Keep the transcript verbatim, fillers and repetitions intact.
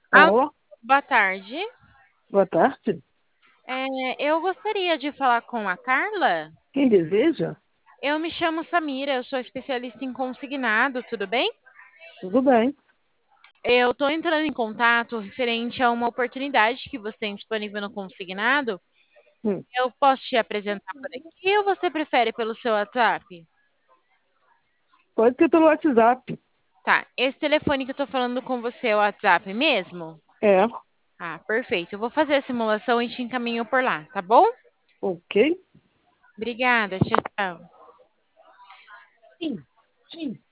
Alô, Alô, boa tarde. boa tarde. É, eu gostaria de falar com a Carla. Quem deseja? Eu me chamo Samira, eu sou especialista em consignado, tudo bem? Tudo bem. Eu estou entrando em contato referente a uma oportunidade que você tem disponível no consignado. Hum, Eu posso te apresentar por aqui ou você prefere pelo seu WhatsApp? Pode ser pelo WhatsApp. Tá, esse telefone que eu estou falando com você é o WhatsApp mesmo? É, Ah, perfeito. Eu vou fazer a simulação e te encaminho por lá, tá bom? ok. Obrigada, tchau, tchau. Sim, sim.